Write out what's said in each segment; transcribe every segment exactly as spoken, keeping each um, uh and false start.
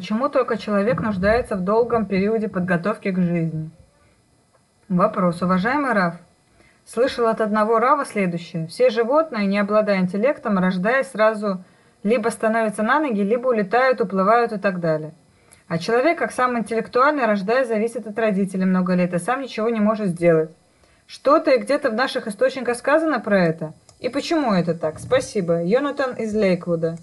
Почему только человек нуждается в долгом периоде подготовки к жизни? Вопрос. Уважаемый Рав, слышал от одного Рава следующее. Все животные, не обладая интеллектом, рождаясь сразу, либо становятся на ноги, либо улетают, уплывают и так далее. А человек, как самый интеллектуальный, рождаясь, зависит от родителей много лет и сам ничего не может сделать. Что-то и где-то в наших источниках сказано про это? И почему это так? Спасибо. Йонатан из Лейквуда.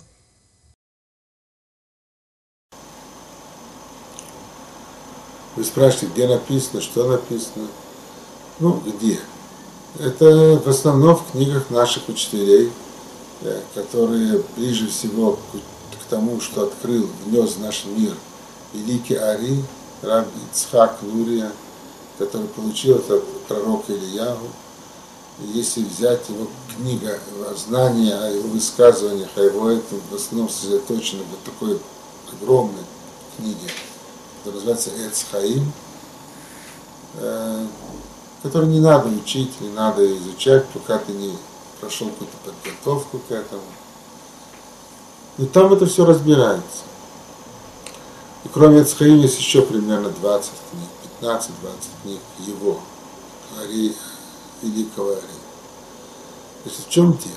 Вы спрашиваете, где написано, что написано? Ну, где? Это в основном в книгах наших учителей, которые ближе всего к тому, что открыл, внес в наш мир великий Ари, Рав Ицхак Лурия, который получил это от пророка Ильяху. И если взять его книга, знания о его высказываниях, о его этом, в основном сосредоточено в такой огромной книге, которая называется Эц Хаим, э, который не надо учить, не надо изучать, пока ты не прошел какую-то подготовку к этому. И там это все разбирается. И кроме Эц Хаим есть еще примерно двадцать книг, пятнадцать-двадцать книг его, Ари, великого Ари. Значит, в чем дело?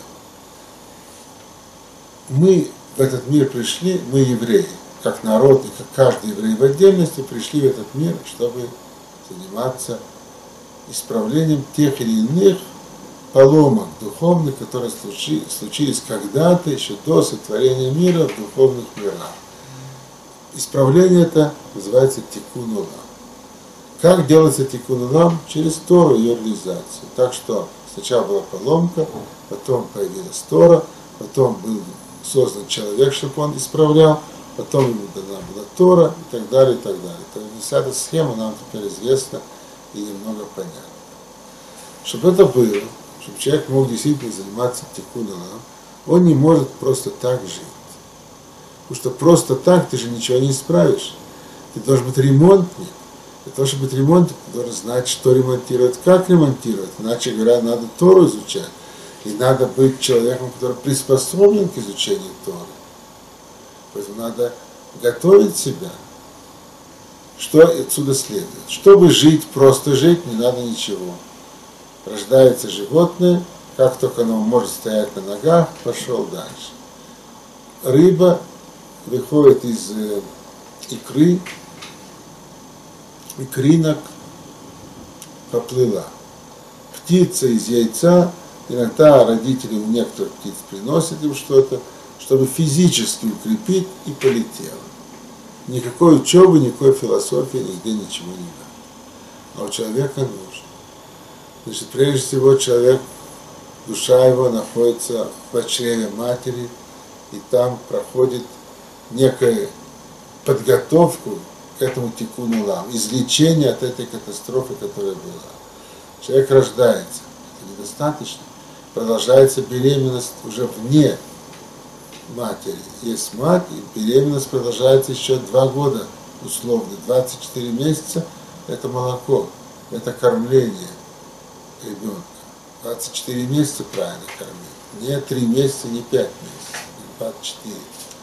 Мы в этот мир пришли, мы евреи, как народ и как каждый еврей в отдельности пришли в этот мир, чтобы заниматься исправлением тех или иных поломок духовных, которые случились когда-то, еще до сотворения мира в духовных мирах. Исправление это называется тикун улам. Как делается тикун улам? Через Тору и ее реализацию. Так что сначала была поломка, потом появилась Тора, потом был создан человек, чтобы он исправлял, потом ему дана была Тора и так далее, и так далее. То есть вся эта схема нам теперь известна и немного понятна. Чтобы это было, чтобы человек мог действительно заниматься тикун улам, он не может просто так жить. Потому что просто так ты же ничего не исправишь. Ты должен быть ремонтник. Для того, чтобы быть ремонтник, ты должен знать, что ремонтировать, как ремонтировать. Иначе говоря, надо Тору изучать. И надо быть человеком, который приспособлен к изучению Торы. Поэтому надо готовить себя. Что отсюда следует? Чтобы жить, просто жить, не надо ничего. Рождается животное, как только оно может стоять на ногах, пошел дальше. Рыба выходит из э, икры, икринок поплыла. Птица из яйца, иногда родители у некоторых птиц приносят им что-то, чтобы физически укрепить, и полетела. Никакой учебы, никакой философии, нигде ничего не надо. А у человека нужно. Значит, прежде всего человек, душа его находится в чреве матери, и там проходит некую подготовку к этому тикун улам, излечение от этой катастрофы, которая была. Человек рождается, это недостаточно, продолжается беременность уже вне матери. Есть мать, и беременность продолжается еще два года, условно, двадцать четыре месяца, это молоко, это кормление ребенка. двадцать четыре месяца правильно кормить, не три месяца, не пять месяцев, не двадцать четыре.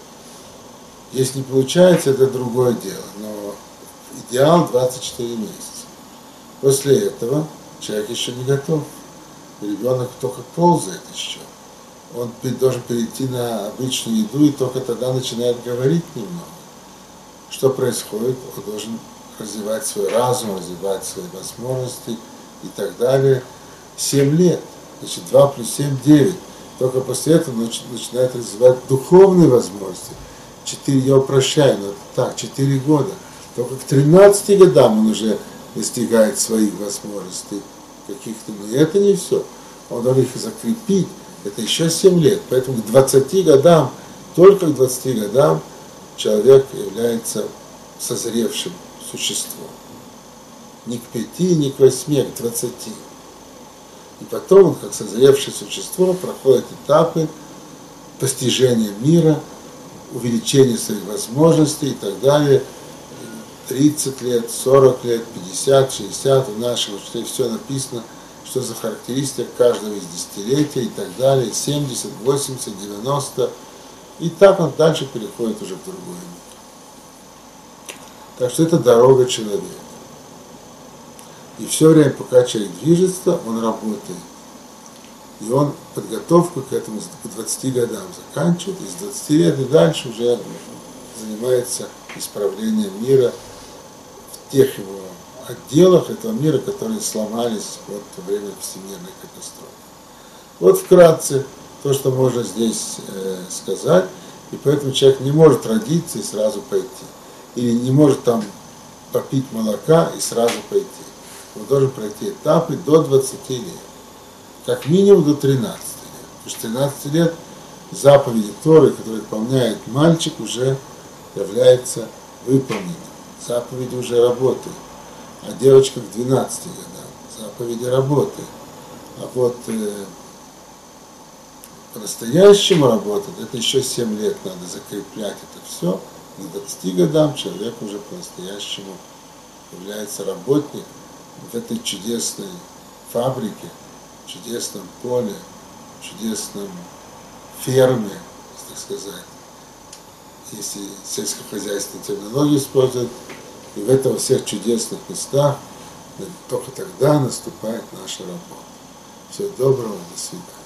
Если не получается, это другое дело, но идеал двадцать четыре месяца. После этого человек еще не готов. Ребенок только ползает еще. Он должен перейти на обычную еду, и только тогда начинает говорить немного. Что происходит? Он должен развивать свой разум, развивать свои возможности и так далее. Семь лет, значит, два плюс семь – девять. Только после этого начинает развивать духовные возможности. Четыре, я упрощаю, но это так, четыре года. Только к тринадцати годам он уже достигает своих возможностей каких-то. Но это не все. Он должен их закрепить. Это еще семь лет. Поэтому к двадцати годам, только к двадцати годам человек является созревшим существом. Не к пяти, не к восьми, а к двадцати. И потом он, как созревшее существо, проходит этапы постижения мира, увеличение своих возможностей и так далее. тридцать лет, сорок лет, пятьдесят, шестьдесят, у наших учителей все написано, что за характеристика каждого из десятилетия и так далее, семьдесят, восемьдесят, девяносто. И так он дальше переходит уже в другой мир. Так что это дорога человека. И все время, пока человек движется, он работает. И он подготовку к этому к двадцати годам заканчивает, и с двадцати лет и дальше уже занимается исправлением мира в тех его отделах этого мира, которые сломались вот во время всемирной катастрофы. Вот вкратце то, что можно здесь э, сказать, и поэтому человек не может родиться и сразу пойти. Или не может там попить молока и сразу пойти. Он должен пройти этапы до двадцати лет. Как минимум до тринадцати лет. Потому что тринадцати лет заповеди Торы, которые выполняет мальчик, уже является выполненным. Заповеди уже работают. А девочка к двенадцати годам. Заповеди работают. А вот э, по-настоящему работать, это еще семь лет надо закреплять это все. К двадцати годам человек уже по-настоящему является работник в этой чудесной фабрике, чудесном поле, чудесном ферме, так сказать, если сельскохозяйственную терминологию использовать, и в этом всех чудесных местах только тогда наступает наша работа. Всего доброго, до свидания.